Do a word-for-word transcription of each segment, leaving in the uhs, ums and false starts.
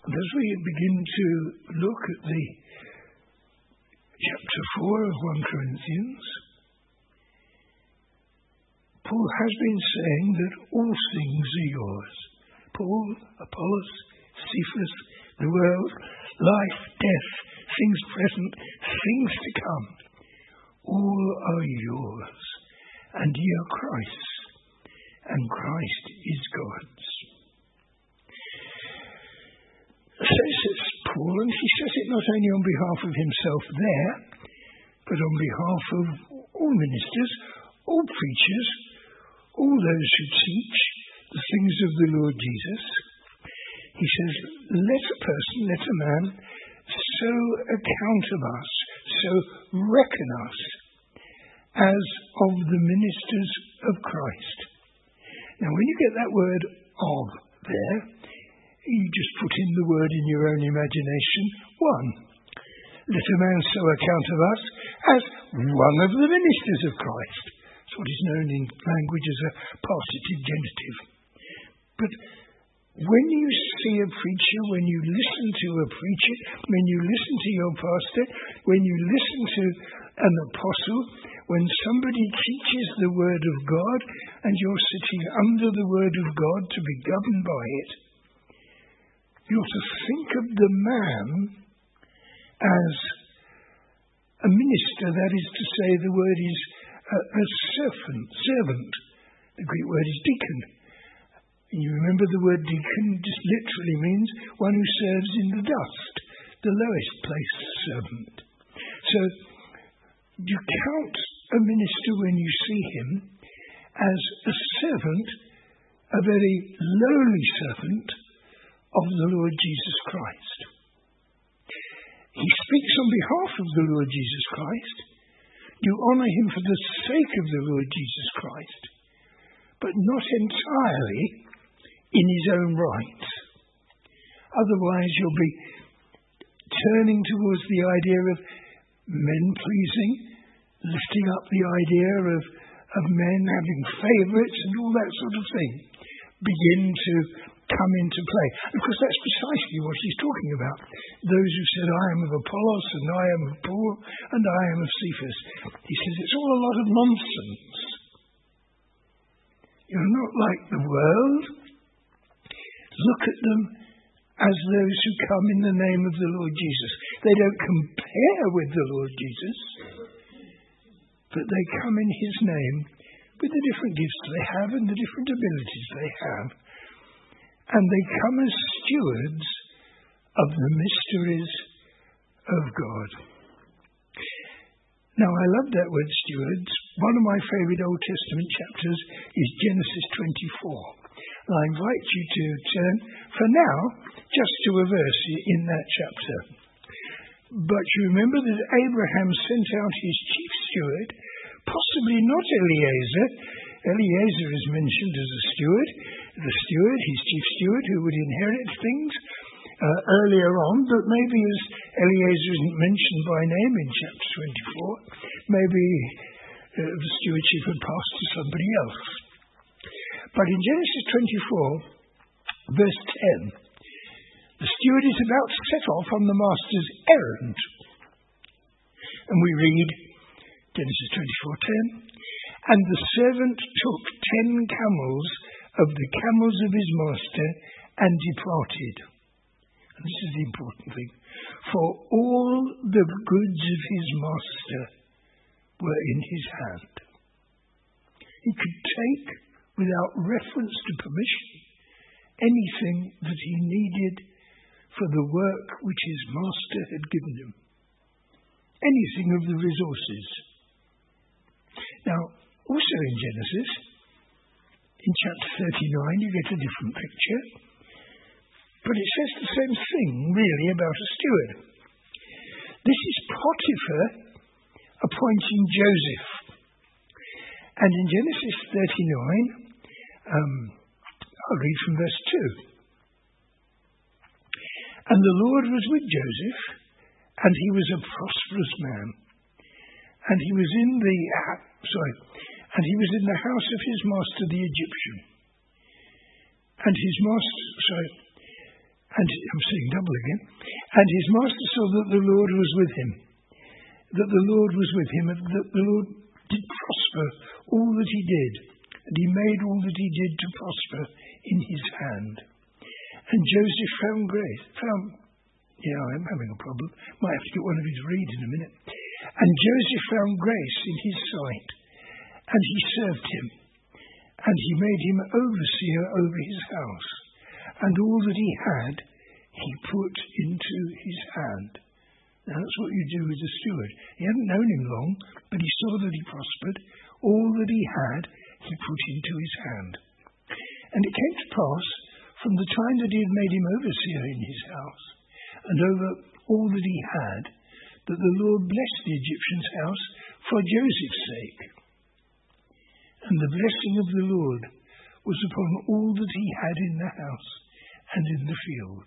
And as we begin to look at the chapter four of First Corinthians, Paul has been saying that all things are yours. Paul, Apollos, Cephas, the world, life, death, things present, things to come, all are yours, and ye are Christ's, and Christ is God's. So says Paul, and he says it not only on behalf of himself there, but on behalf of all ministers, all preachers, all those who teach the things of the Lord Jesus. He says, let a person, let a man, so account of us, so reckon us, as of the ministers of Christ. Now, when you get that word of there, you just put in the word in your own imagination, one. Let a man so account of us as one of the ministers of Christ. That's what is known in language as a partitive genitive. But when you see a preacher, when you listen to a preacher, when you listen to your pastor, when you listen to an apostle, when somebody teaches the word of God and you're sitting under the word of God to be governed by it, you ought to think of the man as a minister, that is to say, the word is a, a servant, servant. The Greek word is deacon. And you remember the word deacon just literally means one who serves in the dust, the lowest place servant. So you count a minister when you see him as a servant, a very lowly servant of the Lord Jesus Christ. He speaks on behalf of the Lord Jesus Christ. You honour him for the sake of the Lord Jesus Christ, but not entirely in his own right. Otherwise you'll be turning towards the idea of men-pleasing, lifting up the idea of, of men having favourites and all that sort of thing begin to come into play. Of course, that's precisely what he's talking about. Those who said, I am of Apollos, and I am of Paul, and I am of Cephas. He says it's all a lot of nonsense. You're not like the world. Look at them as those who come in the name of the Lord Jesus. They don't compare with the Lord Jesus, but they come in his name with the different gifts they have and the different abilities they have. And they come as stewards of the mysteries of God. Now, I love that word stewards. One of my favourite Old Testament chapters is Genesis twenty-four. And I invite you to turn, for now, just to a verse in that chapter. But you remember that Abraham sent out his chief steward, possibly not Eliezer. Eliezer is mentioned as a steward. The steward, his chief steward, who would inherit things uh, earlier on, but maybe as Eliezer isn't mentioned by name in chapter twenty-four, maybe uh, the stewardship had passed to somebody else. But in Genesis twenty-four, verse ten, the steward is about to set off on the master's errand. And we read Genesis twenty-four ten, and the servant took ten camels of the camels of his master and departed. And this is the important thing. For all the goods of his master were in his hand. He could take, without reference to permission, anything that he needed for the work which his master had given him. Anything of the resources. Now, also in Genesis, in chapter thirty-nine, you get a different picture. But it says the same thing, really, about a steward. This is Potiphar appointing Joseph. And in Genesis thirty-nine, um, I'll read from verse two. And the Lord was with Joseph, and he was a prosperous man. And he was in the, uh, sorry, and he was in the house of his master the Egyptian. And his master, sorry, And I'm saying double again. And his master saw that the Lord was with him, that the Lord was with him, and that the Lord did prosper all that he did, and he made all that he did to prosper in his hand. And Joseph found grace, found, yeah, I'm having a problem, might have to get one of his read in a minute. And Joseph found grace in his sight, and he served him, and he made him overseer over his house, and all that he had he put into his hand. Now that's what you do with a steward. He hadn't known him long, but he saw that he prospered. All that he had he put into his hand. And it came to pass, from the time that he had made him overseer in his house, and over all that he had, that the Lord blessed the Egyptian's house for Joseph's sake. And the blessing of the Lord was upon all that he had in the house and in the field.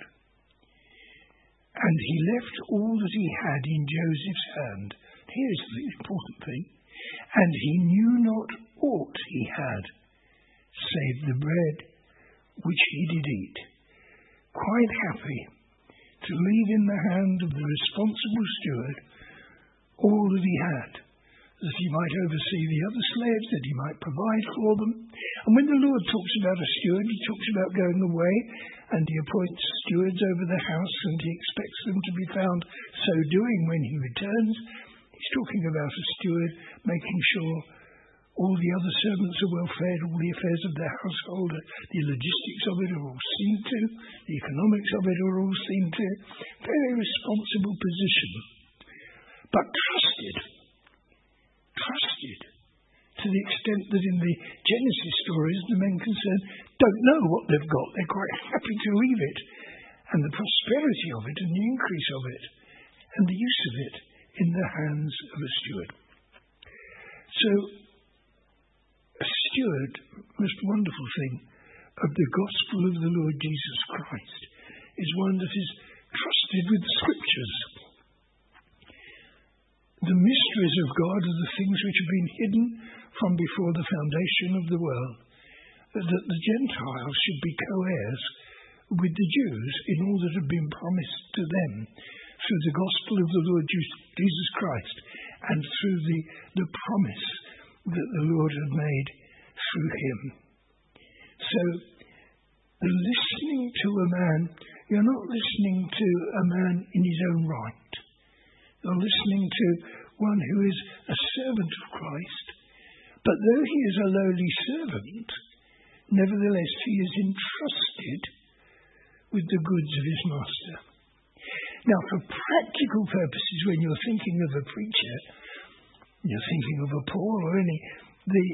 And he left all that he had in Joseph's hand. Here's the important thing. And he knew not aught he had, save the bread which he did eat, quite happy to leave in the hand of the responsible steward all that he had, that he might oversee the other slaves, that he might provide for them. And when the Lord talks about a steward, he talks about going away, and he appoints stewards over the house, and he expects them to be found so doing when he returns. He's talking about a steward making sure all the other servants are well fed, all the affairs of their household, the logistics of it are all seen to, the economics of it are all seen to. Very responsible position. But trusted. Trusted. To the extent that in the Genesis stories, the men concerned don't know what they've got. They're quite happy to leave it. And the prosperity of it and the increase of it and the use of it in the hands of a steward. So, a steward, most wonderful thing of the gospel of the Lord Jesus Christ, is one that is trusted with the scriptures. The mysteries of God are the things which have been hidden from before the foundation of the world, that the Gentiles should be co-heirs with the Jews in all that had been promised to them through the gospel of the Lord Jesus Christ and through the, the promise that the Lord had made through him. So, the listening to a man, you're not listening to a man in his own right. You're listening to one who is a servant of Christ, but though he is a lowly servant, nevertheless he is entrusted with the goods of his master. Now, for practical purposes, when you're thinking of a preacher, you're thinking of a Paul or any, the,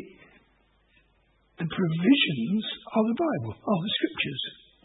the provisions are the Bible, are the scriptures.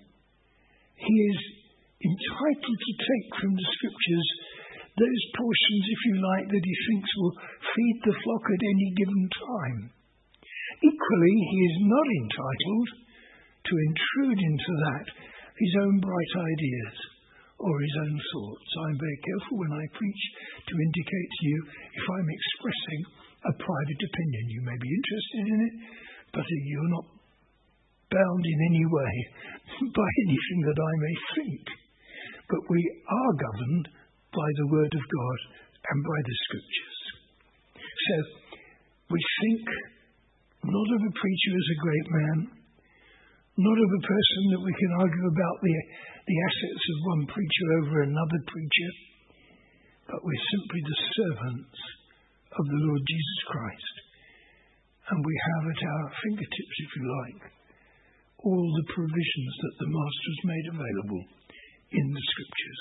He is entitled to take from the scriptures those portions, if you like, that he thinks will feed the flock at any given time. Equally, he is not entitled to intrude into that his own bright ideas or his own thoughts. I'm very careful when I preach to indicate to you if I'm expressing a private opinion. You may be interested in it, but you're not bound in any way by anything that I may think. But we are governed by the Word of God and by the Scriptures. So, we think not of a preacher as a great man, not of a person that we can argue about the, the assets of one preacher over another preacher, but we're simply the servants of the Lord Jesus Christ. And we have at our fingertips, if you like, all the provisions that the Master has made available in the Scriptures.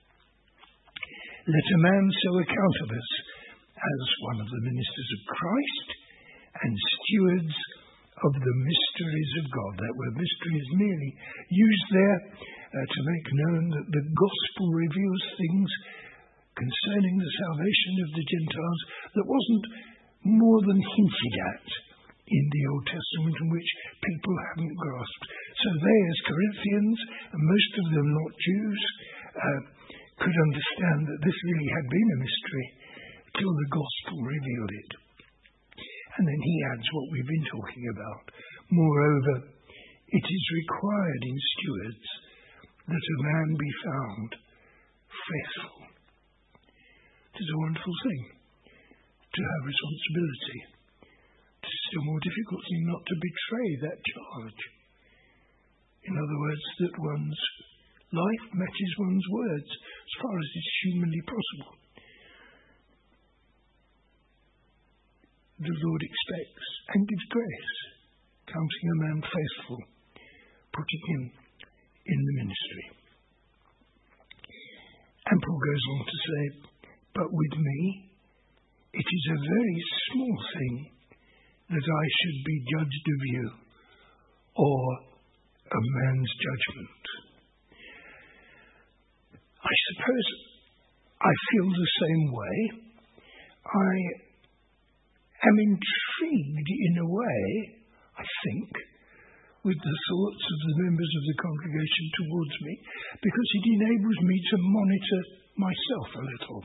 Let a man so account of us as one of the ministers of Christ and stewards of the mysteries of God. That word mystery is merely used there uh, to make known that the gospel reveals things concerning the salvation of the Gentiles that wasn't more than hinted at in the Old Testament, and which people hadn't grasped. So they, as Corinthians, and most of them not Jews, uh, could understand that this really had been a mystery till the gospel revealed it. And then he adds what we've been talking about. Moreover, it is required in stewards that a man be found faithful. It is a wonderful thing to have responsibility. It is still more difficult thing not to betray that charge. In other words, that one's life matches one's words as far as is humanly possible. The Lord expects and gives grace, counting a man faithful, putting him in the ministry. And Paul goes on to say, but with me, it is a very small thing that I should be judged of you, or a man's judgment. I suppose I feel the same way. I am intrigued in a way, I think, with the thoughts of the members of the congregation towards me, because it enables me to monitor myself a little.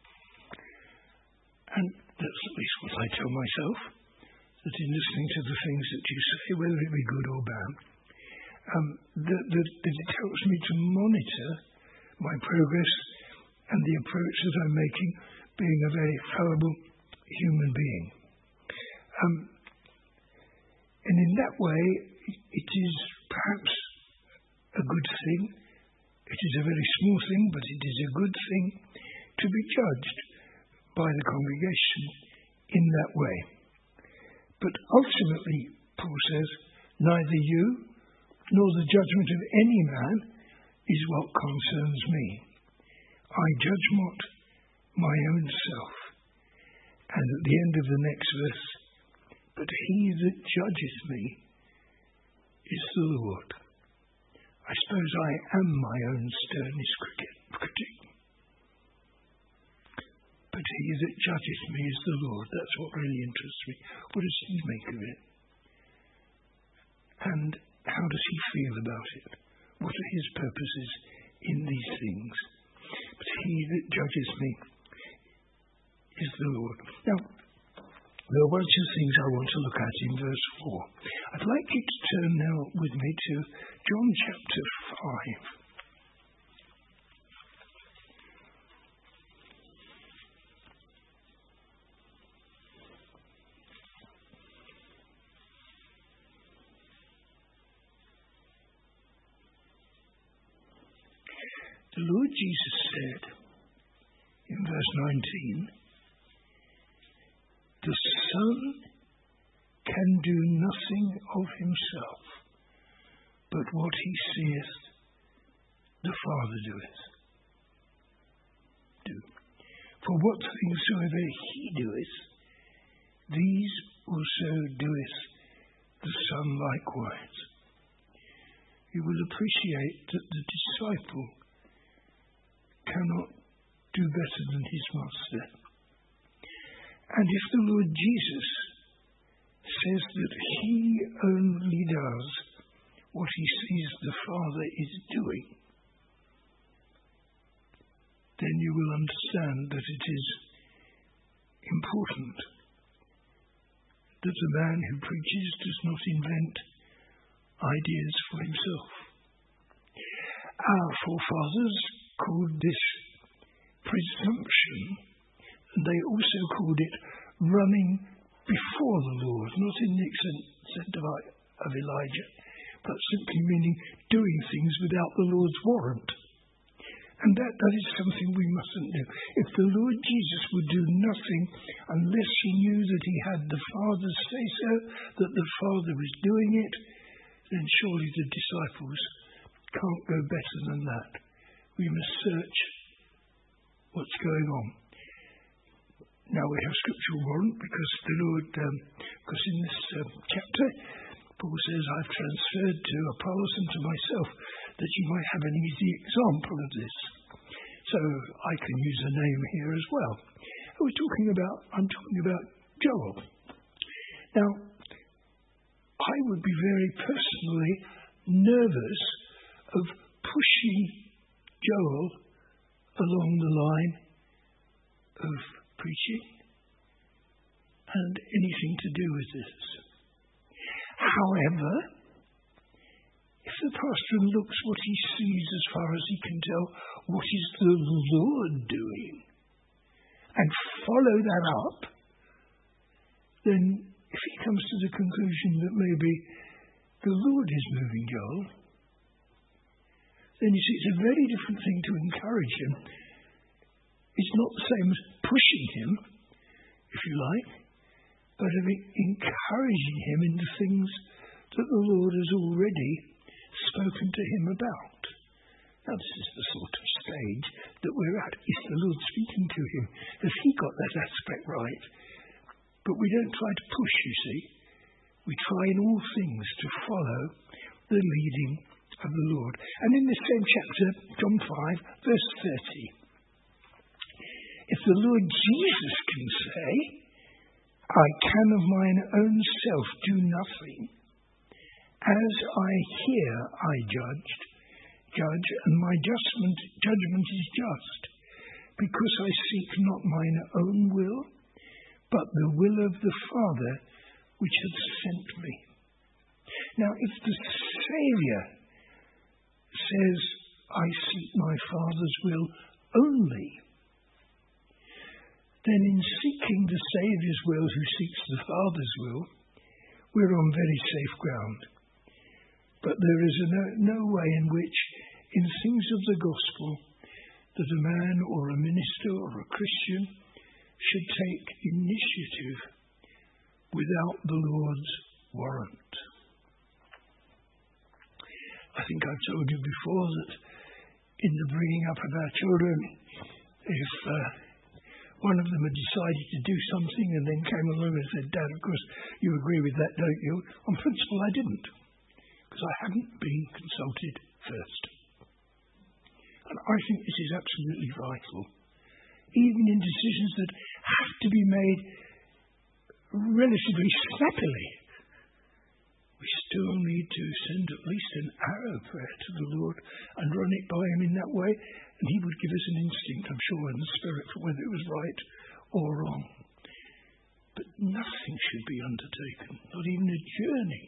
And that's at least what I tell myself, that in listening to the things that you say, whether it be good or bad, um, that, that, that it helps me to monitor my progress and the approach that I'm making, being a very fallible human being. Um, and in that way, it is perhaps a good thing. It is a very small thing, but it is a good thing to be judged by the congregation in that way. But ultimately, Paul says, neither you nor the judgment of any man is what concerns me. I judge not my own self. And at the end of the next verse, but he that judges me is the Lord. I suppose I am my own sternest critic. But he that judges me is the Lord. That's what really interests me. What does he make of it? And how does he feel about it? What are his purposes in these things? But he that judges me is the Lord. Now, there are one or two things I want to look at in verse four. I'd like you to turn now with me to John chapter five. The Lord Jesus said in verse nineteen, the Son can do nothing of himself, but what he seeth the Father doeth. Do. For what things soever he doeth, these also doeth the Son likewise. You will appreciate that the disciple cannot do better than his master. And if the Lord Jesus says that he only does what he sees the Father is doing, then you will understand that it is important that the man who preaches does not invent ideas for himself. Our forefathers called this presumption, and they also called it running before the Lord, not in the extent of, of Elijah, but simply meaning doing things without the Lord's warrant. And that, that is something we mustn't do. If the Lord Jesus would do nothing unless he knew that he had the Father's say-so, that the Father was doing it, then surely the disciples can't go better than that. We must search what's going on. Now we have scriptural warrant because the Lord, um, because in this um, chapter, Paul says, I've transferred to Apollos and to myself that you might have an easy example of this. So I can use a name here as well. We're talking about, I'm talking about Joel. Now, I would be very personally nervous of pushing Joel along the line of preaching and anything to do with this. However, if the pastor and looks what he sees as far as he can tell, what is the Lord doing, and follow that up, then if he comes to the conclusion that maybe the Lord is moving Joel, then you see it's a very different thing to encourage him. It's not the same as pushing him, if you like, but of encouraging him in the things that the Lord has already spoken to him about. Now this is the sort of stage that we're at. Is the Lord speaking to him? Has he got that aspect right? But we don't try to push, you see. We try in all things to follow the leading of the Lord. And in this same chapter, John five, verse thirty, if the Lord Jesus can say, I can of mine own self do nothing, as I hear I judged, judge, and my judgment, judgment is just, because I seek not mine own will, but the will of the Father which hath sent me. Now, if the Saviour says, I seek my Father's will only, then in seeking the Saviour's will who seeks the Father's will, we're on very safe ground. But there is a no, no way in which, in things of the gospel, that a man or a minister or a Christian should take initiative without the Lord's warrant. I think I've told you before that in the bringing up of our children, if uh, one of them had decided to do something and then came along and said, Dad, of course, you agree with that, don't you? On principle, I didn't, because I hadn't been consulted first. And I think this is absolutely vital. Even in decisions that have to be made relatively snappily, we still need to send at least an arrow prayer to the Lord and run it by him in that way, and he would give us an instinct, I'm sure, in the Spirit for whether it was right or wrong. But nothing should be undertaken, not even a journey,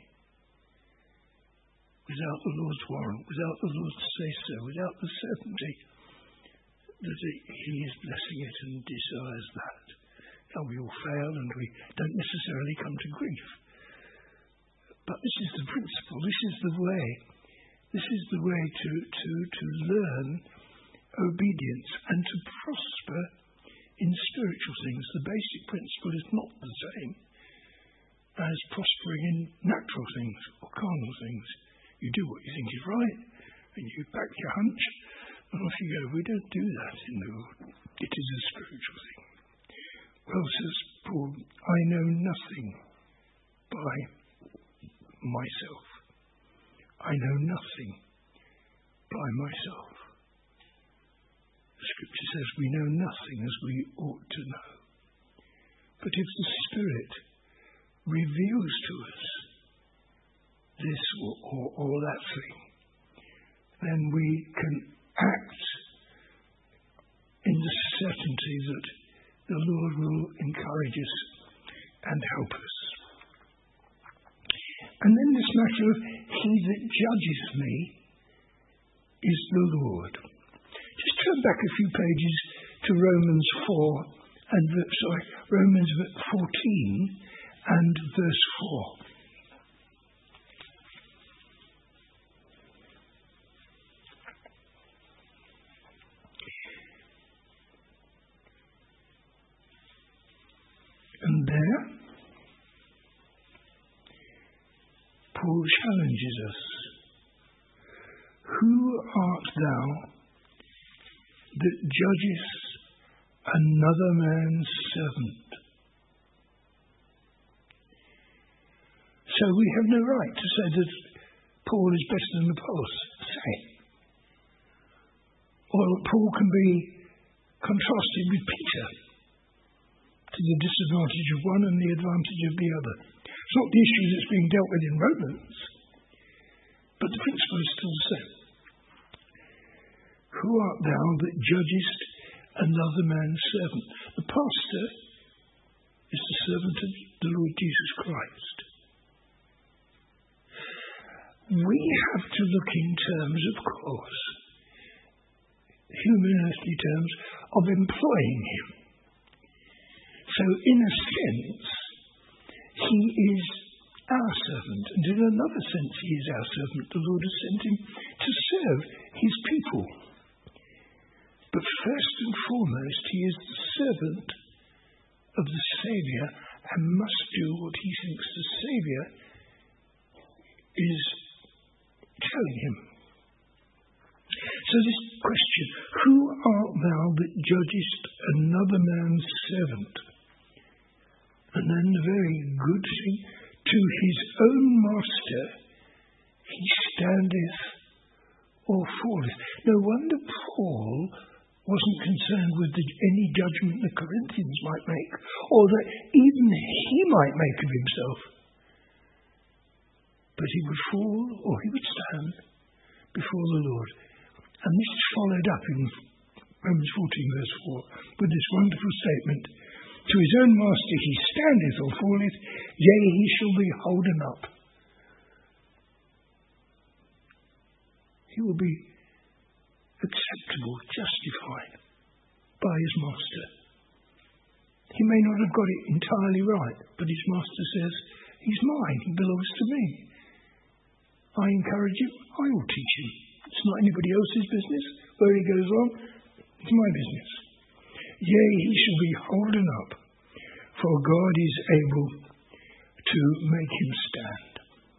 without the Lord's warrant, without the Lord's say-so, without the certainty that he is blessing it and desires that. Now, we all fail and we don't necessarily come to grief. But this is the principle, this is the way. This is the way to, to, to learn obedience and to prosper in spiritual things. The basic principle is not the same as prospering in natural things or carnal things. You do what you think is right, and you back your hunch, and off you go. We don't do that in the Lord. It is a spiritual thing. Well, says Paul, I know nothing by myself. I know nothing by myself. The Scripture says we know nothing as we ought to know. But if the Spirit reveals to us this or, or, or that thing, then we can act in the certainty that the Lord will encourage us and help us. And then this matter of he that judges me is the Lord. Just turn back a few pages to Romans four and sorry, Romans fourteen and verse four. And there, Paul challenges us. Who art thou that judgest another man's servant? So we have no right to say that Paul is better than Apollos, say. Or that Paul can be contrasted with Peter, to the disadvantage of one and the advantage of the other. It's not the issue that's being dealt with in Romans, but the principle is still the same. Who art thou that judgest another man's servant? The pastor is the servant of the Lord Jesus Christ. we have to look in terms, of course, human earthly terms, of employing him. So in a sense, he is our servant, and in another sense he is our servant. The Lord has sent him to serve his people. But first and foremost, he is the servant of the Saviour and must do what he thinks the Saviour is telling him. So this question, who art thou that judgest another man's servant? And then the very good thing, to his own master he standeth or falleth. No wonder Paul wasn't concerned with the, any judgment the Corinthians might make, or that even he might make of himself. But he would fall or he would stand before the Lord. And this is followed up in Romans fourteen verse four with this wonderful statement, to his own master he standeth or falleth, yea, he shall be holden up. He will be acceptable, justified by his master. He may not have got it entirely right, but his master says, he's mine, he belongs to me. I encourage him, I will teach him. It's not anybody else's business. Where he goes wrong, it's my business. Yea, he shall be holden up, for God is able to make him stand.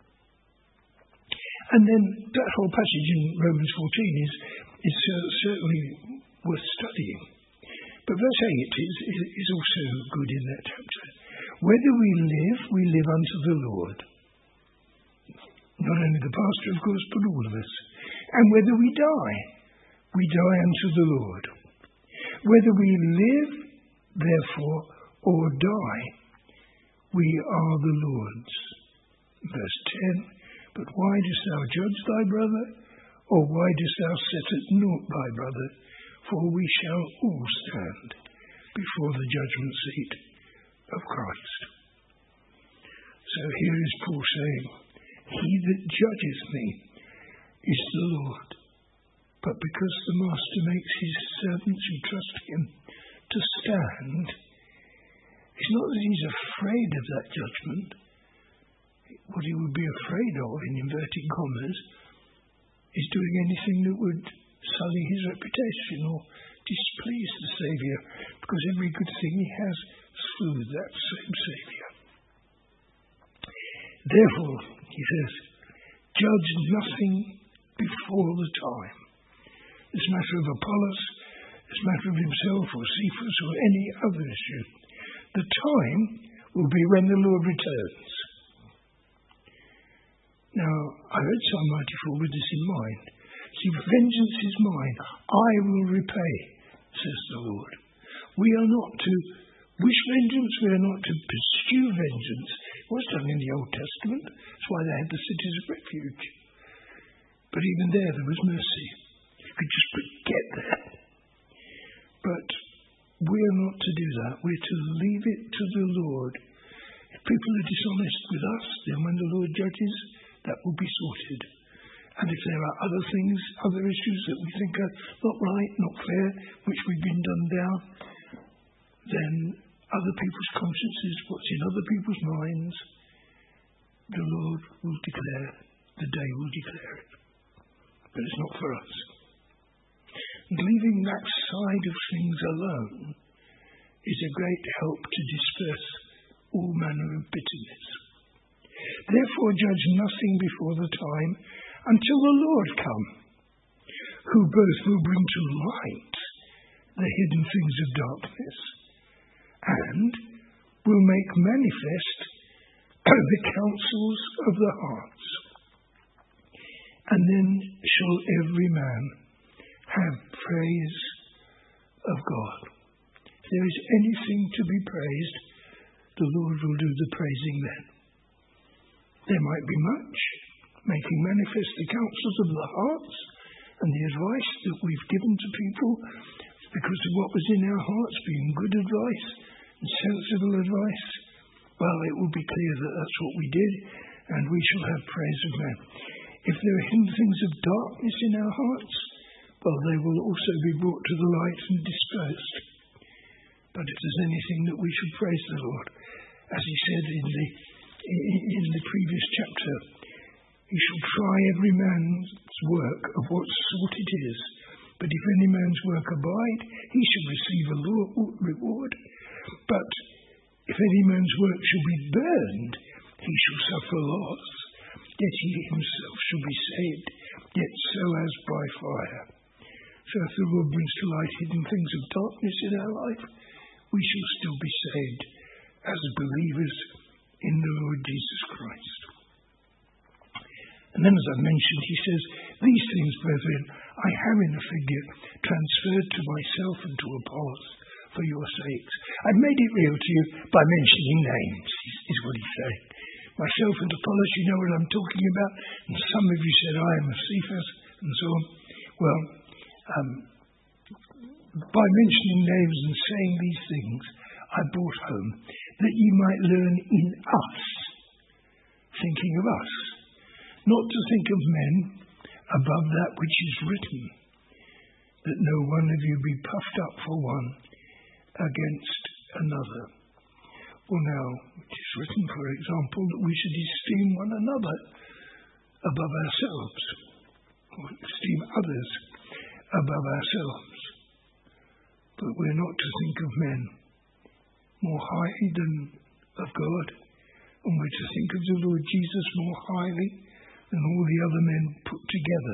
And then that whole passage in Romans fourteen is, is uh, certainly worth studying. But verse eight is, is, is also good in that chapter. Whether we live, we live unto the Lord. Not only the pastor, of course, but all of us. And whether we die, we die unto the Lord. Whether we live, therefore, or die, we are the Lord's. Verse ten, but why dost thou judge thy brother? Or why dost thou set at naught thy brother? For we shall all stand before the judgment seat of Christ. So here is Paul saying, he that judgeth me is the Lord. But because the master makes his servants who trust him to stand, it's not that he's afraid of that judgment. What he would be afraid of, in inverted commas, is doing anything that would sully his reputation or displease the Saviour, because every good thing he has is through that same Saviour. Therefore, he says, judge nothing before the time. This matter of Apollos, this matter of himself or Cephas or any other issue. The time will be when the Lord returns. Now, I heard Psalm ninety-four with this in mind. See, vengeance is mine, I will repay, says the Lord. We are not to wish vengeance, we are not to pursue vengeance. It was done in the Old Testament, that's why they had the cities of refuge. But even there, there was mercy. You could just get that. But we are not to do that. We're to leave it to the Lord. If people are dishonest with us, then when the Lord judges, that will be sorted. And if there are other things, other issues that we think are not right, not fair, which we've been done down, then other people's consciences, what's in other people's minds, the Lord will declare, the day will declare it. But it's not for us. And leaving that side of things alone is a great help to disperse all manner of bitterness. Therefore judge nothing before the time until the Lord come, who both will bring to light the hidden things of darkness and will make manifest the counsels of the hearts. And then shall every man have praise of God. If there is anything to be praised, the Lord will do the praising then. There might be much, making manifest the counsels of the hearts and the advice that we've given to people because of what was in our hearts, being good advice and sensible advice. Well, it will be clear that that's what we did, and we shall have praise of man. If there are hidden things of darkness in our hearts, well, they will also be brought to the light and dispersed. But if there's anything that we should praise the Lord, as he said in the in the previous chapter, he shall try every man's work of what sort it is. But if any man's work abide, he shall receive a reward. But if any man's work shall be burned, he shall suffer loss. Yet he himself shall be saved, yet so as by fire. So if the Lord brings to light hidden things of darkness in our life, we shall still be saved as believers in the Lord Jesus Christ. And then, as I mentioned, he says, these things, brethren, I have in a figure transferred to myself and to Apollos for your sakes. I've made it real to you by mentioning names, is what he's saying. Myself and Apollos, you know what I'm talking about. And some of you said, I am of Cephas, and so on. Well, um, by mentioning names and saying these things, I brought home that ye might learn in us, thinking of us, not to think of men above that which is written, that no one of you be puffed up for one against another. Well, now, it is written, for example, that we should esteem one another above ourselves, or esteem others above ourselves. But we're not to think of men more highly than of God, and we're to think of the Lord Jesus more highly than all the other men put together.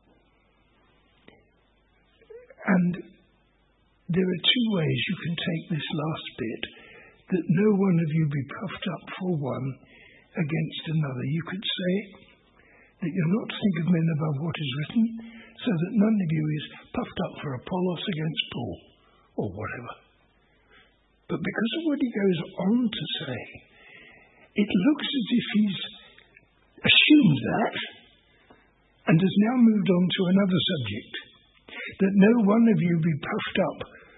And there are two ways you can take this last bit, that no one of you be puffed up for one against another. You could say that you're not to think of men above what is written, so that none of you is puffed up for Apollos against Paul, or whatever. But because of what he goes on to say, it looks as if he's assumed that and has now moved on to another subject, that no one of you be puffed up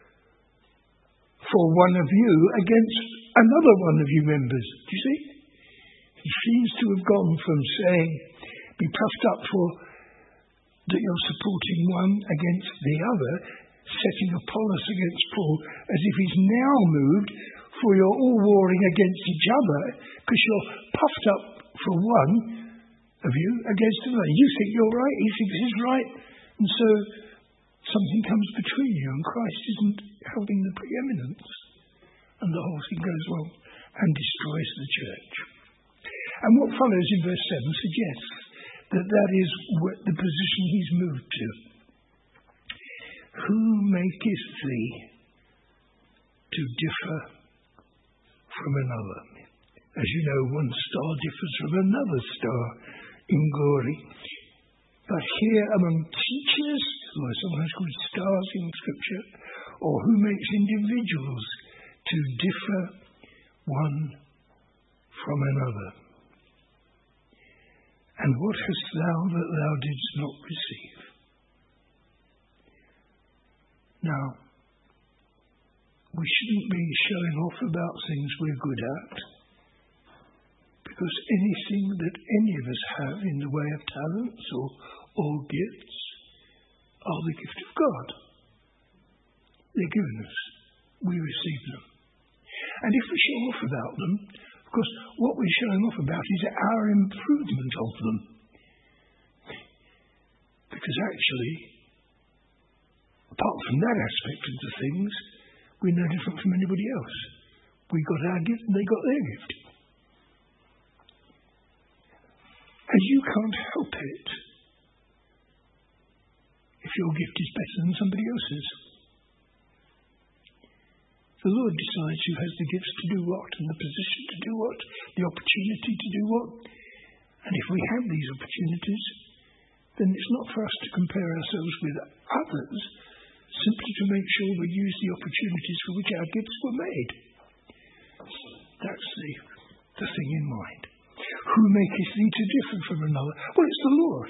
for one of you against another one of you members. Do you see? He seems to have gone from saying, be puffed up for that you're supporting one against the other, setting Apollos against Paul, as if he's now moved for you're all warring against each other because you're puffed up for one of you against another. You think you're right, he thinks he's right, and so something comes between you and Christ isn't holding the preeminence, and the whole thing goes wrong and destroys the church. And what follows in verse seven suggests that that is what the position he's moved to. Who maketh thee to differ from another? As you know, one star differs from another star in glory. But here among teachers, who are sometimes called stars in Scripture, or who makes individuals to differ one from another? And what hast thou that thou didst not receive? Now, we shouldn't be showing off about things we're good at, because anything that any of us have in the way of talents or, or gifts are the gift of God. They're given us. We receive them. And if we show off about them, of course, what we're showing off about is our improvement of them. Because actually, apart from that aspect of the things, we're no different from anybody else. We got our gift and they got their gift. And you can't help it if your gift is better than somebody else's. The Lord decides who has the gifts to do what, and the position to do what, the opportunity to do what. And if we have these opportunities, then it's not for us to compare ourselves with others, simply to make sure we use the opportunities for which our gifts were made. That's the, the thing in mind. Who maketh thee to differ from another? Well, it's the Lord.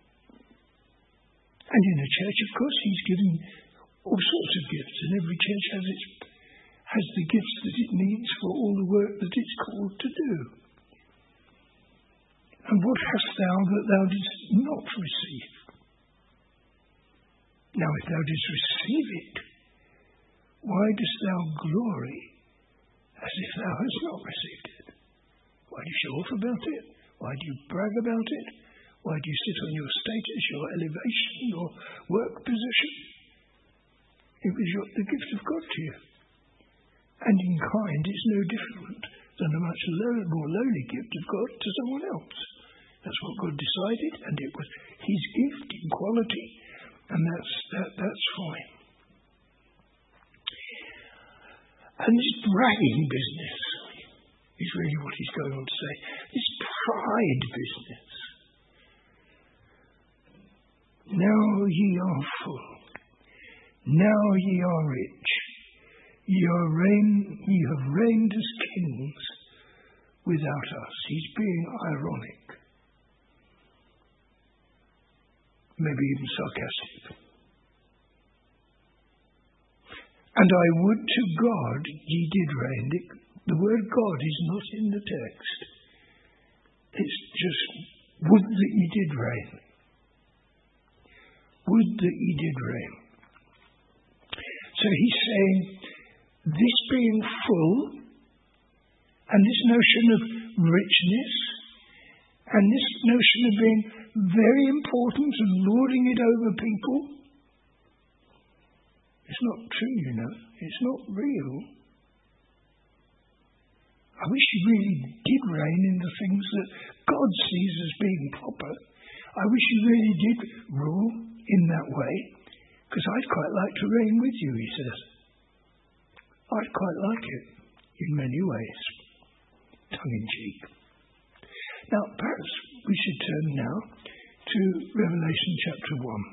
And in a church, of course, he's given all sorts of gifts, and every church has its has the gifts that it needs for all the work that it's called to do. And what hast thou that thou didst receive. Now if thou didst receive it, why dost thou glory as if thou hast not received it? Why do you show off about it? Why do you brag about it? Why do you sit on your status, your elevation, your work position? It was your, the gift of God to you. And in kind, it's no different than a much low, more lowly gift of God to someone else. That's what God decided, and it was his gift in quality, and that's that, that's fine. And this bragging business is really what he's going on to say. This pride business. Now ye are full. Now ye are rich. Ye are reign, ye have reigned as kings without us. He's being ironic. Maybe even sarcastic. And I would to God ye did reign. The word God is not in the text. It's just would that ye did reign. Would that ye did reign. So he's saying, this being full, and this notion of richness, and this notion of being very important and lording it over people, it's not true, you know. It's not real. I wish you really did reign in the things that God sees as being proper. I wish you really did rule in that way, because I'd quite like to reign with you, he says. I'd quite like it in many ways, tongue-in-cheek. Now, perhaps we should turn now to Revelation chapter one.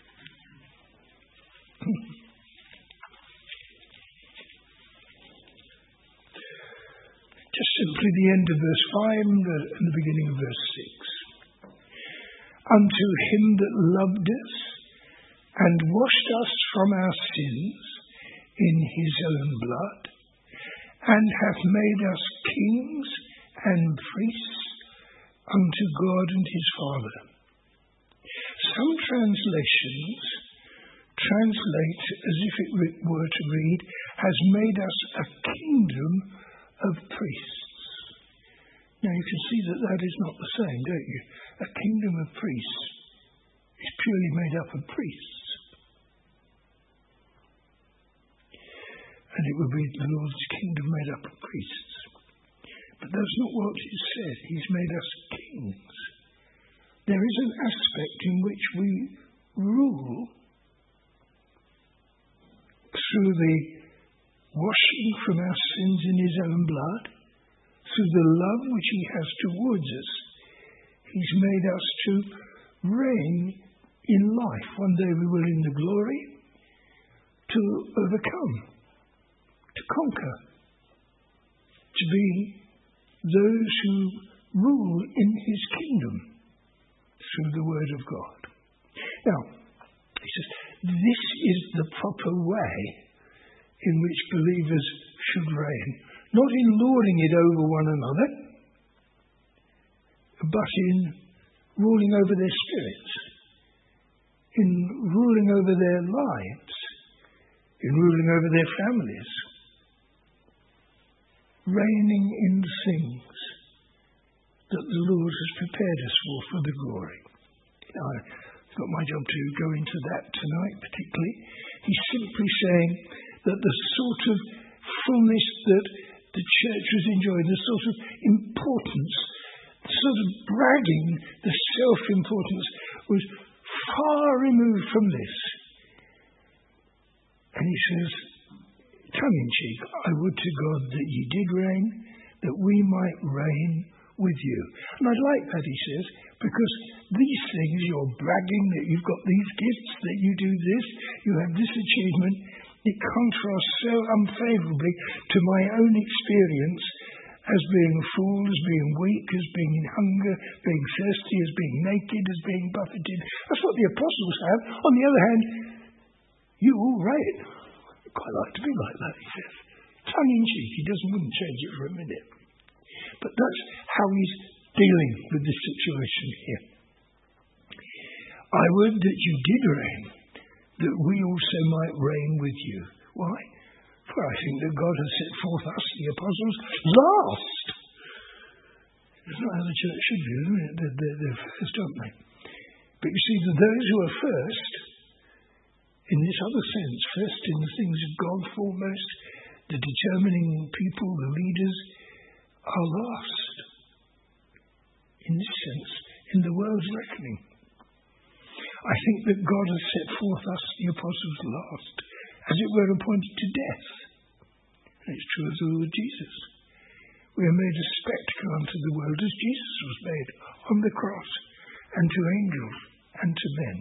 Just simply the end of verse five and the beginning of verse six. Unto him that loved us and washed us from our sins in his own blood, and hath made us kings and priests unto God and his Father. Some translations translate as if it were to read, has made us a kingdom of priests. Now you can see that that is not the same, don't you? A kingdom of priests is purely made up of priests. And it would be the Lord's kingdom made up of priests. But that's not what he said. He's made us kings. There is an aspect in which we rule through the washing from our sins in his own blood, through the love which he has towards us. He's made us to reign in life. One day we will in the glory, to overcome, to conquer, to be those who rule in his kingdom through the word of God. Now, he says, this is the proper way in which believers should reign. Not in lording it over one another, but in ruling over their spirits, in ruling over their lives, in ruling over their families, reigning in things that the Lord has prepared us for, for the glory. Now, it's not my job to go into that tonight particularly. He's simply saying that the sort of fullness that the church was enjoying, the sort of importance, the sort of bragging, the self-importance was far removed from this. And he says, tongue-in-cheek, I would to God that ye did reign, that we might reign with you. And I like that, he says, because these things, you're bragging that you've got these gifts, that you do this, you have this achievement, it contrasts so unfavourably to my own experience as being a fool, as being weak, as being in hunger, being thirsty, as being naked, as being buffeted. That's what the apostles have. On the other hand, you all reign. I'd quite like to be like that, he says. Tongue-in-cheek, he doesn't wouldn't change it for a minute. But that's how he's dealing with this situation here. I would that you did reign, that we also might reign with you. Why? For I think that God has set forth us, the apostles, last. That's not how the church should be, isn't it? They're, they're, they're first, aren't they? But you see, that those who are first, in this other sense, first in the things of God foremost, the determining people, the leaders, are last. In this sense, in the world's reckoning. I think that God has set forth us, the apostles, last, as it were appointed to death. And it's true of the Lord Jesus. We are made a spectacle unto the world as Jesus was made on the cross, and to angels and to men.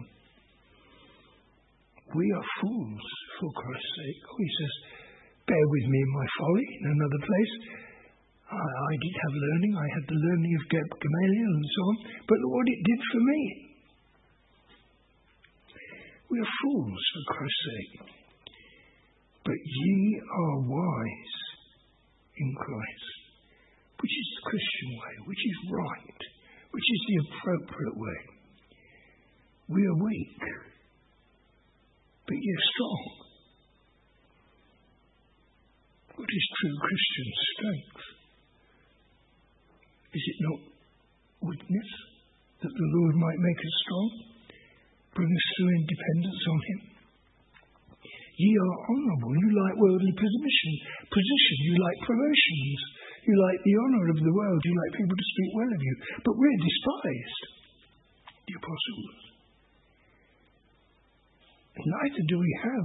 We are fools for Christ's sake. Oh, he says, bear with me in my folly, in another place. I, I did have learning. I had the learning of Gamaliel and so on. But look what it did for me. We are fools for Christ's sake. But ye are wise in Christ, which is the Christian way, which is right, which is the appropriate way. We are weak, but ye are strong. What is true Christian strength? Is it not weakness, that the Lord might make us strong, bring us through in dependence on him? Ye are honourable, you like worldly position, position, you like promotions, you like the honour of the world, you like people to speak well of you, but we're despised, the apostles. And neither do we have,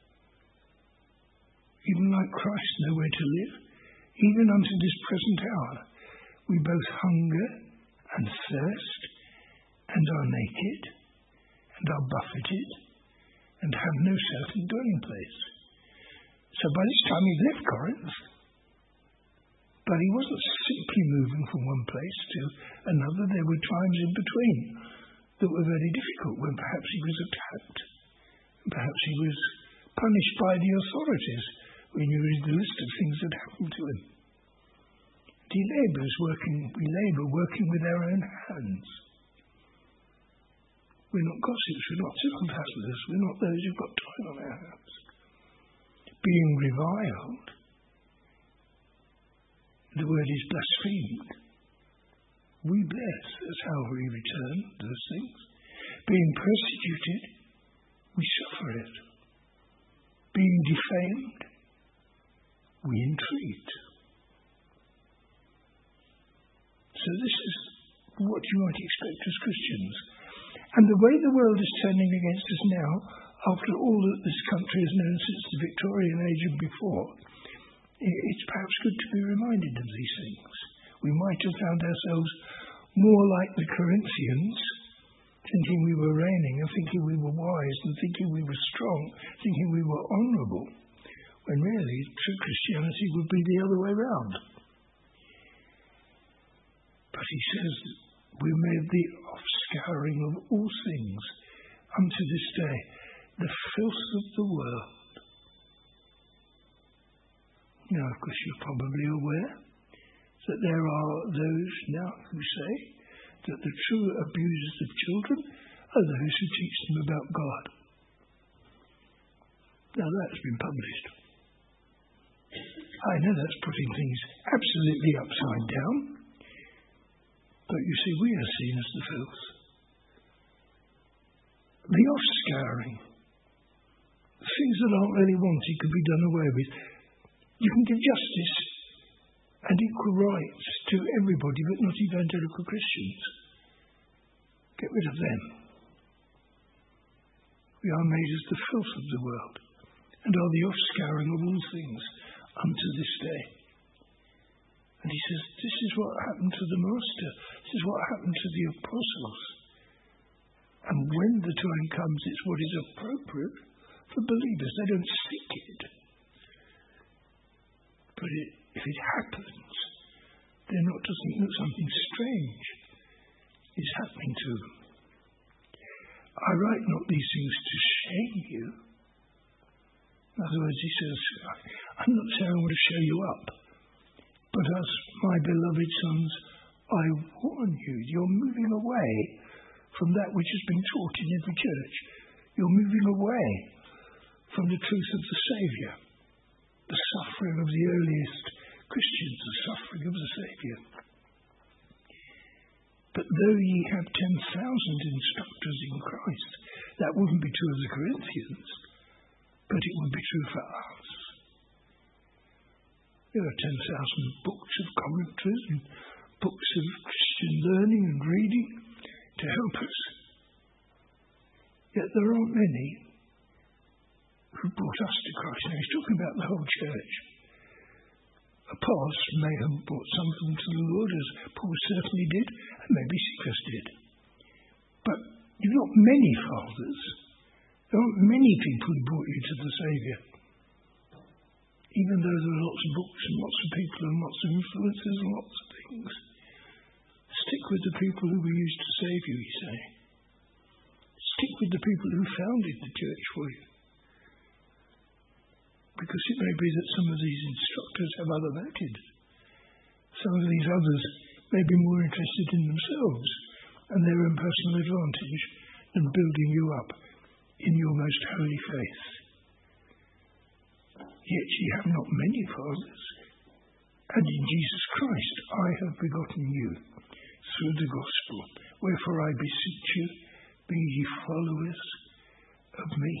even like Christ, nowhere to live, even unto this present hour. We both hunger and thirst, and are naked, and are buffeted, and have no certain dwelling place. So by this time he'd left Corinth, but he wasn't simply moving from one place to another. There were times in between that were very difficult, when perhaps he was attacked, and perhaps he was punished by the authorities, when you read the list of things that happened to him. He labours working, we labour working with our own hands. We're not gossips, we're not sympathizers, we're not those who've got time on our hands. Being reviled, the word is blasphemed. We bless, that's how we return those things. Being persecuted, we suffer it. Being defamed, we entreat. So this is what you might expect as Christians. And the way the world is turning against us now, after all that this country has known since the Victorian age and before, it's perhaps good to be reminded of these things. We might have found ourselves more like the Corinthians, thinking we were reigning and thinking we were wise and thinking we were strong, thinking we were honourable, when really true Christianity would be the other way round. But he says that we're made the offscouring of all things unto this day, the filth of the world. Now, of course, you're probably aware that there are those now who say that the true abusers of children are those who teach them about God. Now, that's been published. I know that's putting things absolutely upside down. But you see, we are seen as the filth. The offscouring, things that aren't really wanted could be done away with. You can give justice and equal rights to everybody, but not evangelical Christians. Get rid of them. We are made as the filth of the world, and are the offscouring of all things unto this day. And he says, this is what happened to the Master. This is what happened to the apostles. And when the time comes, it's what is appropriate for believers. They don't seek it. But it, if it happens, they're not to think that something strange is happening to them. I write not these things to shame you. In other words, he says, I'm not saying I want to show you up. But as my beloved sons, I warn you, you're moving away from that which has been taught in every church. You're moving away from the truth of the Saviour, the suffering of the earliest Christians, the suffering of the Saviour. But though ye have ten thousand instructors in Christ, that wouldn't be true of the Corinthians, but it would be true for us. There are ten thousand books of commentaries and books of Christian learning and reading to help us. Yet there aren't many who brought us to Christ. Now he's talking about the whole church. Apollos may have brought some of them to the Lord, as Paul certainly did, and maybe Cephas did. But you've not many fathers. There aren't many people who brought you to the Saviour. Even though there are lots of books and lots of people and lots of influences and lots of things. Stick with the people who were used to save you, he's saying. Stick with the people who founded the church for you. Because it may be that some of these instructors have other motives. Some of these others may be more interested in themselves and their own personal advantage than building you up in your most holy faith. Yet ye have not many fathers, and in Jesus Christ I have begotten you through the gospel. Wherefore I beseech you, be ye followers of me.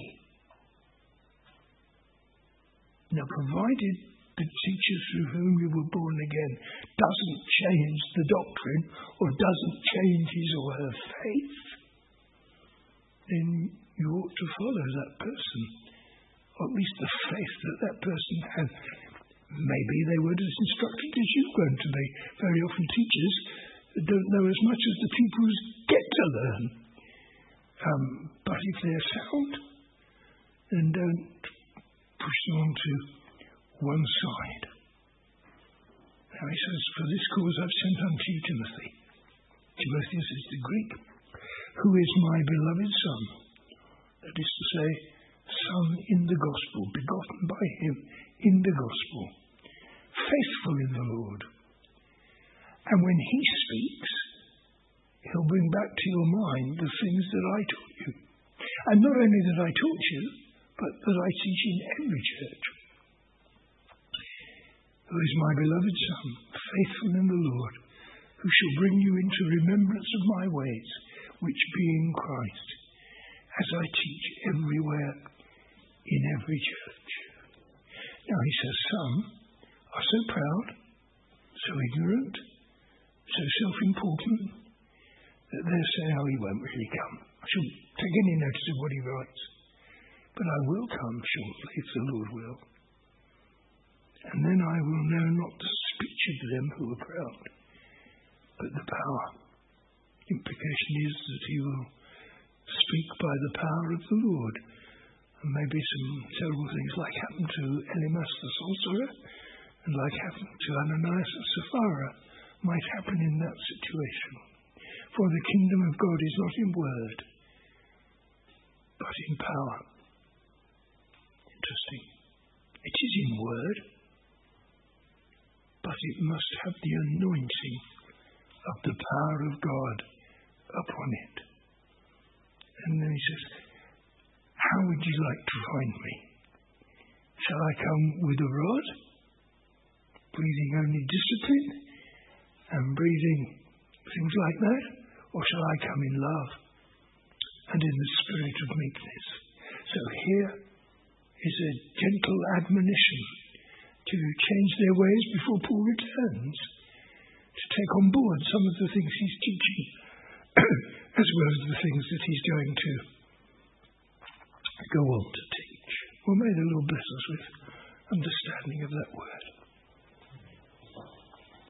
Now, provided the teacher through whom you were born again doesn't change the doctrine or doesn't change his or her faith, then you ought to follow that person, or at least the faith that that person had. Maybe they weren't as instructed as you've grown to be. Very often teachers don't know as much as the pupils get to learn. Um, but if they're sound, then don't push them on to one side. Now he says, for this cause I've sent unto you Timothy. Timotheus is the Greek, who is my beloved son. That is to say, son in the gospel, begotten by him in the gospel, faithful in the Lord. And when he speaks, he'll bring back to your mind the things that I taught you. And not only that I taught you, but that I teach in every church. Who is my beloved Son, faithful in the Lord, who shall bring you into remembrance of my ways, which be in Christ, as I teach everywhere in every church. Now he says some are so proud, so ignorant, so self-important, that they're saying, oh, he won't really come. I shouldn't take any notice of what he writes. But I will come shortly, if the Lord will. And then I will know not the speech of them who are proud, but the power. The implication is that he will speak by the power of the Lord. And maybe some terrible things like happened to Elymas the sorcerer, and like happened to Ananias and Sapphira, might happen in that situation. For the kingdom of God is not in word, but in power. Interesting. It is in word, but it must have the anointing of the power of God upon it. And then he says, how would you like to find me? Shall I come with a rod, breathing only discipline, and breathing things like that? Or shall I come in love and in the spirit of meekness? So here is a gentle admonition to change their ways before Paul returns, to take on board some of the things he's teaching, as well as the things that he's going to go on to teach. Well, may the Lord bless us with understanding of that word.